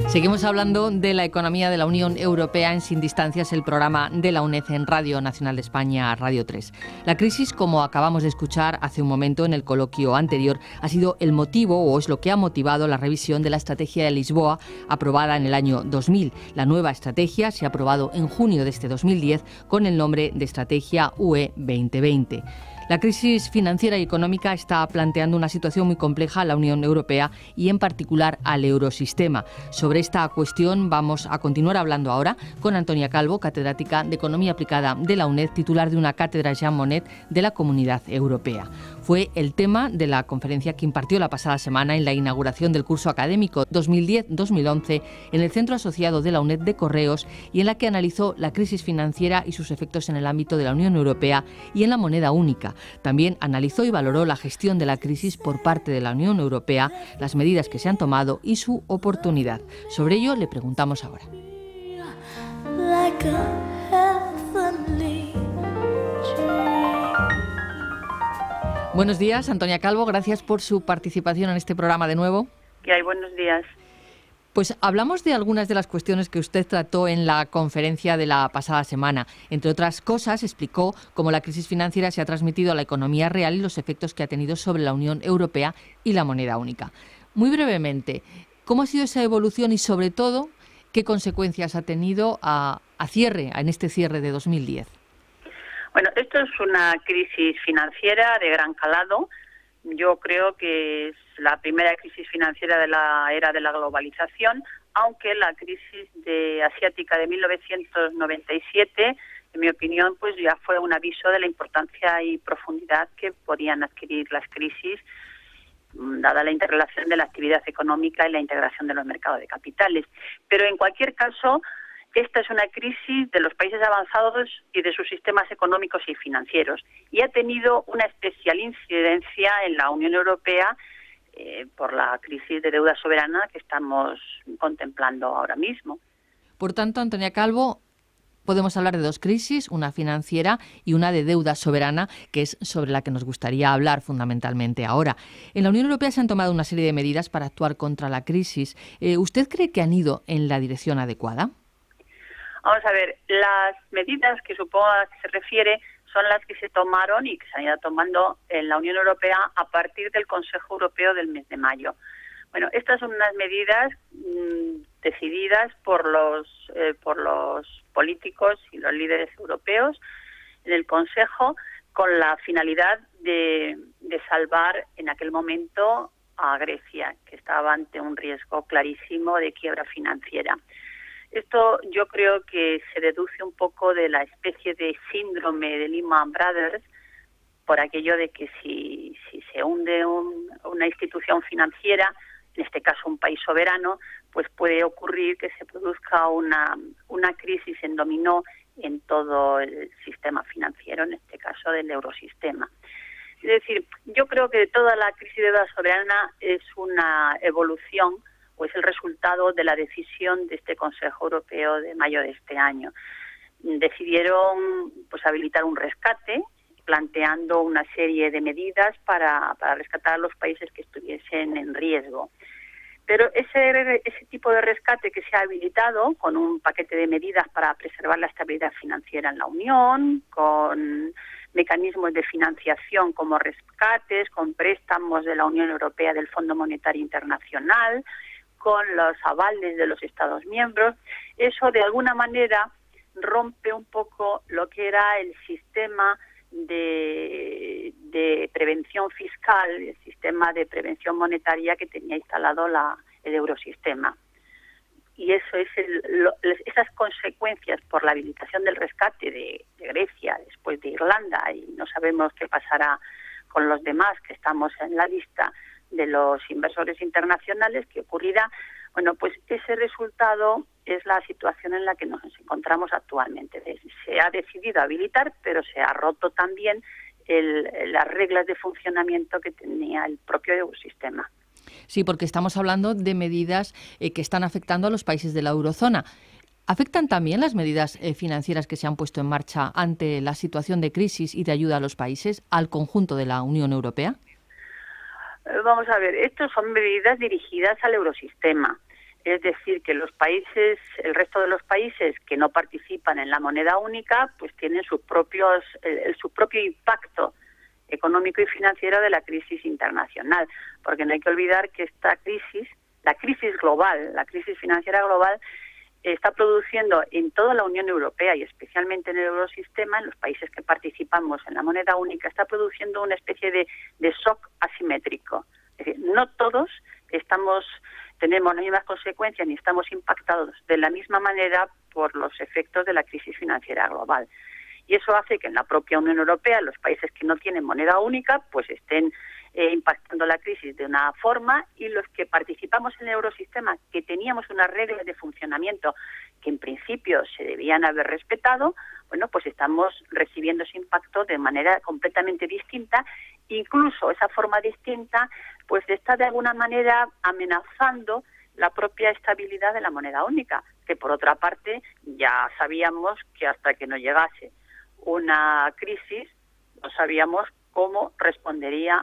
Seguimos hablando de la economía de la Unión Europea en Sin Distancias, el programa de la UNED en Radio Nacional de España, Radio 3. La crisis, como acabamos de escuchar hace un momento en el coloquio anterior, ha sido el motivo o es lo que ha motivado la revisión de la Estrategia de Lisboa aprobada en el año 2000. La nueva estrategia se ha aprobado en junio de este 2010 con el nombre de Estrategia UE 2020. La crisis financiera y económica está planteando una situación muy compleja a la Unión Europea y en particular al eurosistema. Sobre esta cuestión vamos a continuar hablando ahora con Antonia Calvo, catedrática de Economía Aplicada de la UNED, titular de una cátedra Jean Monnet de la Comunidad Europea. Fue el tema de la conferencia que impartió la pasada semana en la inauguración del curso académico 2010-2011 en el Centro Asociado de la UNED de Correos y en la que analizó la crisis financiera y sus efectos en el ámbito de la Unión Europea y en la moneda única. También analizó y valoró la gestión de la crisis por parte de la Unión Europea, las medidas que se han tomado y su oportunidad. Sobre ello le preguntamos ahora. Buenos días, Antonia Calvo. Gracias por su participación en este programa de nuevo. ¿Qué hay? Buenos días. Pues hablamos de algunas de las cuestiones que usted trató en la conferencia de la pasada semana. Entre otras cosas, explicó cómo la crisis financiera se ha transmitido a la economía real y los efectos que ha tenido sobre la Unión Europea y la moneda única. Muy brevemente, ¿cómo ha sido esa evolución y, sobre todo, qué consecuencias ha tenido en este cierre de 2010? Bueno, esto es una crisis financiera de gran calado. Yo creo que es la primera crisis financiera de la era de la globalización, aunque la crisis asiática de 1997, en mi opinión, pues ya fue un aviso de la importancia y profundidad que podían adquirir las crisis, dada la interrelación de la actividad económica y la integración de los mercados de capitales. Pero en cualquier caso, esta es una crisis de los países avanzados y de sus sistemas económicos y financieros, y ha tenido una especial incidencia en la Unión Europea por la crisis de deuda soberana que estamos contemplando ahora mismo. Por tanto, Antonia Calvo, podemos hablar de dos crisis, una financiera y una de deuda soberana, que es sobre la que nos gustaría hablar fundamentalmente ahora. En la Unión Europea se han tomado una serie de medidas para actuar contra la crisis. ¿Usted cree que han ido en la dirección adecuada? Vamos a ver, las medidas que supongo a las que se refiere son las que se tomaron y que se han ido tomando en la Unión Europea a partir del Consejo Europeo del mes de mayo. Bueno, estas son unas medidas decididas por los políticos y los líderes europeos en el Consejo con la finalidad de salvar en aquel momento a Grecia, que estaba ante un riesgo clarísimo de quiebra financiera. Esto yo creo que se deduce un poco de la especie de síndrome de Lehman Brothers, por aquello de que si se hunde una institución financiera, en este caso un país soberano, pues puede ocurrir que se produzca una crisis en dominó en todo el sistema financiero, en este caso del eurosistema. Es decir, yo creo que toda la crisis de deuda soberana es una evolución o es el resultado de la decisión de este Consejo Europeo de mayo de este año. Decidieron pues habilitar un rescate, planteando una serie de medidas para rescatar a los países que estuviesen en riesgo. Pero ese tipo de rescate que se ha habilitado con un paquete de medidas para preservar la estabilidad financiera en la Unión, con mecanismos de financiación como rescates, con préstamos de la Unión Europea del Fondo Monetario Internacional, con los avales de los Estados miembros, eso de alguna manera rompe un poco lo que era el sistema de prevención fiscal, el sistema de prevención monetaria que tenía instalado el eurosistema. Y eso es esas consecuencias por la habilitación del rescate de Grecia, después de Irlanda, y no sabemos qué pasará con los demás que estamos en la lista de los inversores internacionales, que ocurrirá. Bueno, pues ese resultado es la situación en la que nos encontramos actualmente. Se ha decidido habilitar, pero se ha roto también las reglas de funcionamiento que tenía el propio eurosistema. Sí, porque estamos hablando de medidas que están afectando a los países de la eurozona. ¿Afectan también las medidas financieras que se han puesto en marcha ante la situación de crisis y de ayuda a los países al conjunto de la Unión Europea? Vamos a ver, estas son medidas dirigidas al eurosistema. Es decir, que los países, el resto de los países que no participan en la moneda única, pues tienen su propio impacto económico y financiero de la crisis internacional, porque no hay que olvidar que esta crisis, la crisis global, la crisis financiera global, está produciendo en toda la Unión Europea y especialmente en el eurosistema, en los países que participamos en la moneda única, está produciendo una especie de shock asimétrico. Es decir, no todos tenemos las mismas consecuencias ni estamos impactados de la misma manera por los efectos de la crisis financiera global. Y eso hace que en la propia Unión Europea, los países que no tienen moneda única, pues estén impactando la crisis de una forma, y los que participamos en el eurosistema, que teníamos unas reglas de funcionamiento que en principio se debían haber respetado, bueno, pues estamos recibiendo ese impacto de manera completamente distinta. Incluso esa forma distinta pues está de alguna manera amenazando la propia estabilidad de la moneda única, que por otra parte ya sabíamos que hasta que no llegase una crisis no sabíamos cómo respondería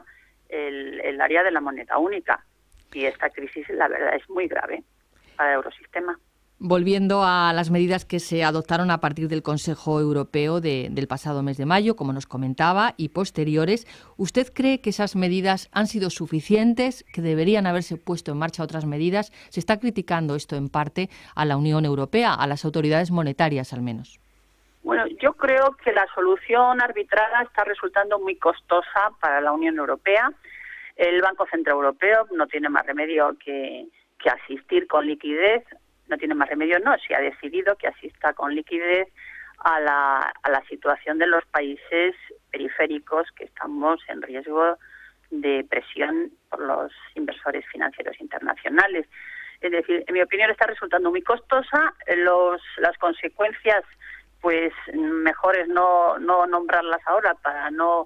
el área de la moneda única. Y esta crisis, la verdad, es muy grave para el eurosistema. Volviendo a las medidas que se adoptaron a partir del Consejo Europeo del pasado mes de mayo, como nos comentaba, y posteriores, ¿usted cree que esas medidas han sido suficientes, que deberían haberse puesto en marcha otras medidas? Se está criticando esto en parte a la Unión Europea, a las autoridades monetarias al menos. Bueno, yo creo que la solución arbitrada está resultando muy costosa para la Unión Europea. El Banco Central Europeo no tiene más remedio que asistir con liquidez. No tiene más remedio, no, si ha decidido que asista con liquidez a la situación de los países periféricos que estamos en riesgo de presión por los inversores financieros internacionales. Es decir, en mi opinión está resultando muy costosa. Las consecuencias, pues mejor es no nombrarlas ahora para no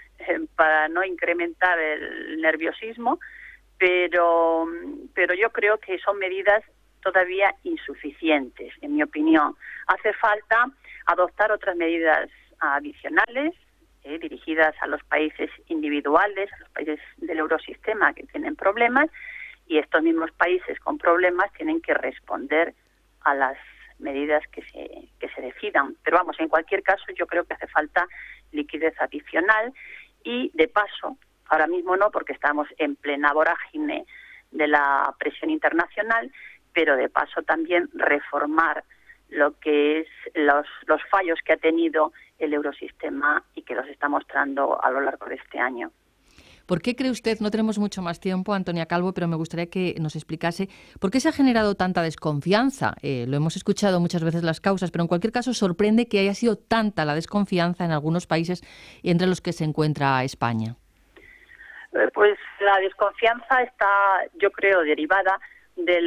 incrementar el nerviosismo, pero yo creo que son medidas todavía insuficientes, en mi opinión. Hace falta adoptar otras medidas adicionales dirigidas a los países individuales, a los países del eurosistema que tienen problemas, y estos mismos países con problemas tienen que responder a las medidas que se decidan. Pero vamos, en cualquier caso yo creo que hace falta liquidez adicional y, de paso, ahora mismo no, porque estamos en plena vorágine de la presión internacional, pero de paso también reformar lo que es los fallos que ha tenido el eurosistema y que los está mostrando a lo largo de este año. ¿Por qué cree usted, no tenemos mucho más tiempo, Antonia Calvo, pero me gustaría que nos explicase por qué se ha generado tanta desconfianza? Lo hemos escuchado muchas veces las causas, pero en cualquier caso sorprende que haya sido tanta la desconfianza en algunos países, entre los que se encuentra España. Pues la desconfianza está, yo creo, derivada de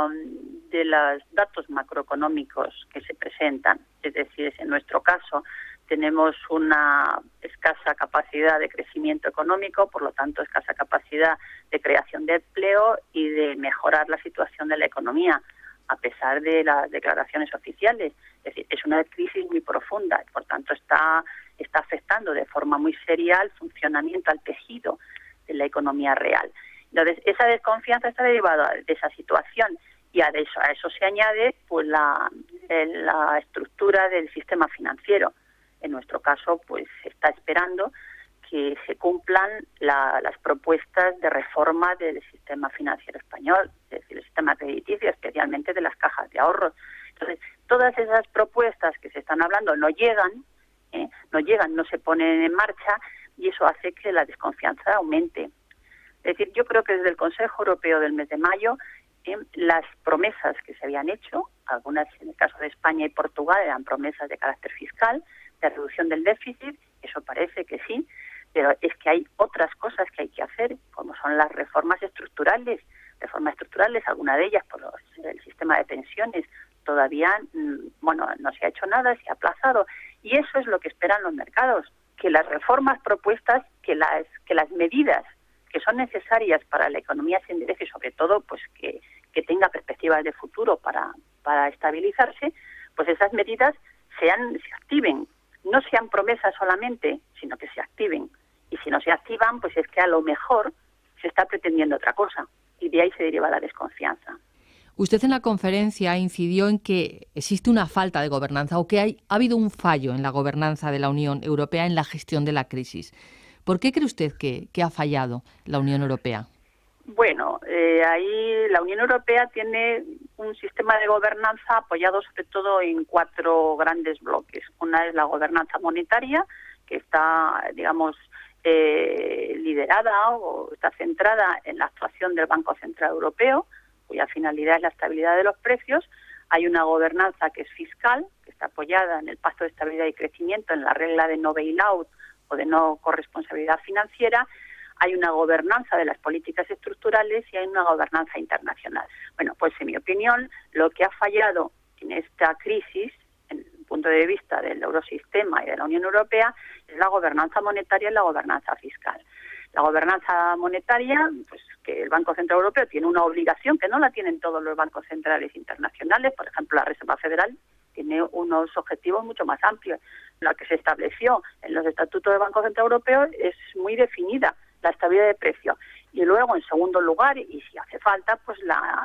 los datos macroeconómicos que se presentan. Es decir, en nuestro caso tenemos una escasa capacidad de crecimiento económico, por lo tanto escasa capacidad de creación de empleo y de mejorar la situación de la economía, a pesar de las declaraciones oficiales. Es decir, es una crisis muy profunda, por tanto está afectando de forma muy seria al funcionamiento, al tejido de la economía real. Entonces, esa desconfianza está derivada de esa situación, y a eso se añade pues la estructura del sistema financiero. En nuestro caso, pues se está esperando que se cumplan las propuestas de reforma del sistema financiero español, es decir, el sistema crediticio, especialmente de las cajas de ahorros. Entonces, todas esas propuestas que se están hablando no llegan, no se ponen en marcha, y eso hace que la desconfianza aumente. Es decir, yo creo que desde el Consejo Europeo del mes de mayo, las promesas que se habían hecho, algunas en el caso de España y Portugal eran promesas de carácter fiscal, de reducción del déficit, eso parece que sí, pero es que hay otras cosas que hay que hacer, como son las reformas estructurales, alguna de ellas por el sistema de pensiones, todavía no se ha hecho nada, se ha aplazado, y eso es lo que esperan los mercados, que las reformas propuestas, que las medidas que son necesarias para la economía se enderece, y sobre todo pues que tenga perspectivas de futuro para estabilizarse, pues esas medidas se activen, no sean promesas solamente, sino que se activen. Y si no se activan, pues es que a lo mejor se está pretendiendo otra cosa, y de ahí se deriva la desconfianza. Usted en la conferencia incidió en que existe una falta de gobernanza o que ha habido un fallo en la gobernanza de la Unión Europea en la gestión de la crisis. ¿Por qué cree usted que ha fallado la Unión Europea? Bueno, ahí la Unión Europea tiene un sistema de gobernanza apoyado sobre todo en 4 grandes bloques. Una es la gobernanza monetaria, que está, digamos, liderada o está centrada en la actuación del Banco Central Europeo, cuya finalidad es la estabilidad de los precios. Hay una gobernanza que es fiscal, que está apoyada en el Pacto de Estabilidad y Crecimiento, en la regla de no bail-out o de no corresponsabilidad financiera. Hay una gobernanza de las políticas estructurales y hay una gobernanza internacional. Bueno, pues en mi opinión, lo que ha fallado en esta crisis, en el punto de vista del eurosistema y de la Unión Europea, es la gobernanza monetaria y la gobernanza fiscal. La gobernanza monetaria, pues que el Banco Central Europeo tiene una obligación que no la tienen todos los bancos centrales internacionales. Por ejemplo, la Reserva Federal tiene unos objetivos mucho más amplios. La que se estableció en los estatutos del Banco Central Europeo es muy definida, la estabilidad de precio. Y luego, en segundo lugar, y si hace falta, pues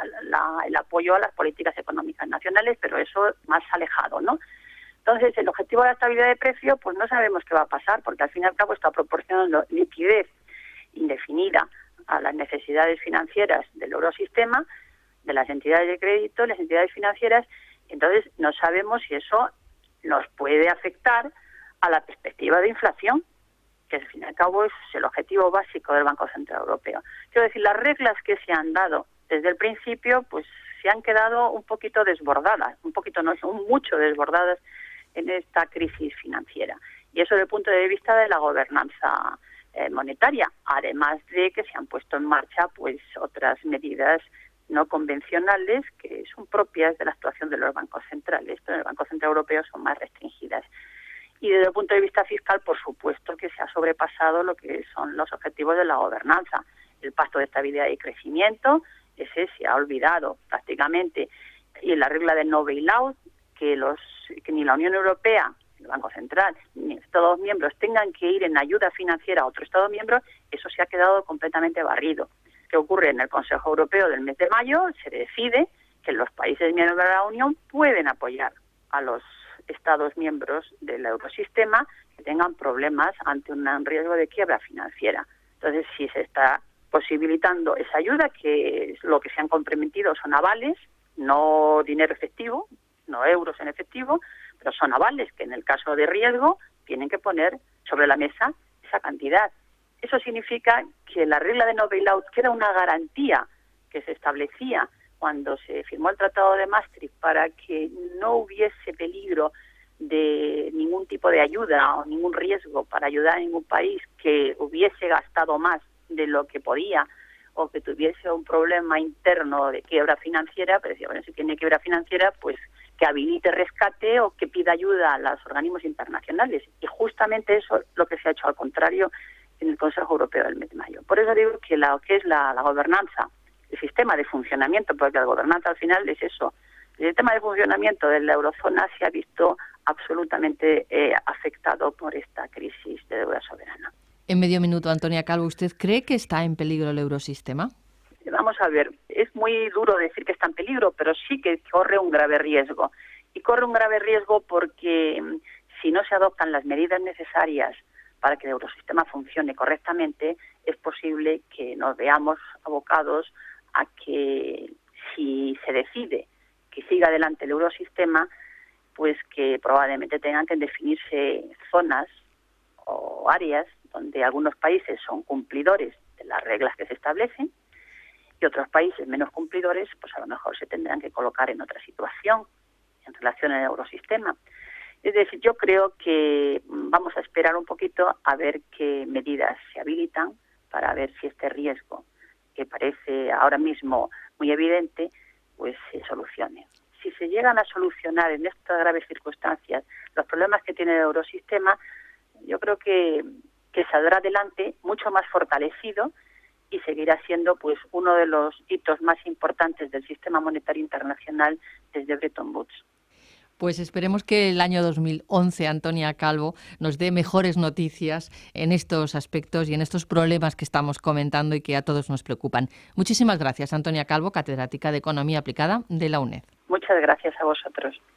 el apoyo a las políticas económicas nacionales, pero eso más alejado, ¿no? Entonces, el objetivo de la estabilidad de precio, pues no sabemos qué va a pasar, porque al fin y al cabo está proporcionando liquidez indefinida a las necesidades financieras del eurosistema, de las entidades de crédito, las entidades financieras. Entonces, no sabemos si eso nos puede afectar a la perspectiva de inflación, que al fin y al cabo es el objetivo básico del Banco Central Europeo. Quiero decir, las reglas que se han dado desde el principio, pues se han quedado un poquito desbordadas, un poquito no, son mucho desbordadas en esta crisis financiera. Y eso desde el punto de vista de la gobernanza monetaria, además de que se han puesto en marcha pues otras medidas no convencionales que son propias de la actuación de los bancos centrales, pero en el Banco Central Europeo son más restringidas. Y desde el punto de vista fiscal, por supuesto que se ha sobrepasado lo que son los objetivos de la gobernanza. El Pacto de Estabilidad y Crecimiento, ese se ha olvidado prácticamente. Y la regla de no bail-out, que ni la Unión Europea, el Banco Central, ni Estados miembros tengan que ir en ayuda financiera a otro Estado miembro, eso se ha quedado completamente barrido. ¿Qué ocurre? En el Consejo Europeo del mes de mayo se decide que los países miembros de la Unión pueden apoyar a los Estados miembros del eurosistema que tengan problemas ante un riesgo de quiebra financiera. Entonces, si se está posibilitando esa ayuda, que es lo que se han comprometido son avales, no dinero efectivo, no euros en efectivo, pero son avales que en el caso de riesgo tienen que poner sobre la mesa esa cantidad. Eso significa que la regla de no bail-out, que era una garantía que se establecía cuando se firmó el Tratado de Maastricht para que no hubiese peligro de ningún tipo de ayuda o ningún riesgo para ayudar a ningún país que hubiese gastado más de lo que podía o que tuviese un problema interno de quiebra financiera, pero decía, bueno, si tiene quiebra financiera, pues que habilite rescate o que pida ayuda a los organismos internacionales. Y justamente eso es lo que se ha hecho al contrario en el Consejo Europeo del mes de mayo. Por eso digo que lo que es la gobernanza, el sistema de funcionamiento, porque la gobernanza al final es eso. El sistema de funcionamiento de la eurozona se ha visto absolutamente afectado por esta crisis de deuda soberana. En medio minuto, Antonia Calvo, ¿usted cree que está en peligro el eurosistema? Vamos a ver, es muy duro decir que está en peligro, pero sí que corre un grave riesgo. Y corre un grave riesgo porque si no se adoptan las medidas necesarias para que el eurosistema funcione correctamente, es posible que nos veamos abocados a que si se decide que siga adelante el eurosistema, pues que probablemente tengan que definirse zonas o áreas donde algunos países son cumplidores de las reglas que se establecen y otros países menos cumplidores, pues a lo mejor se tendrán que colocar en otra situación en relación al eurosistema. Es decir, yo creo que vamos a esperar un poquito a ver qué medidas se habilitan para ver si este riesgo, que parece ahora mismo muy evidente, pues se solucione. Si se llegan a solucionar en estas graves circunstancias los problemas que tiene el eurosistema, yo creo que saldrá adelante mucho más fortalecido y seguirá siendo pues uno de los hitos más importantes del sistema monetario internacional desde Bretton Woods. Pues esperemos que el año 2011, Antonia Calvo, nos dé mejores noticias en estos aspectos y en estos problemas que estamos comentando y que a todos nos preocupan. Muchísimas gracias, Antonia Calvo, catedrática de Economía Aplicada de la UNED. Muchas gracias a vosotros.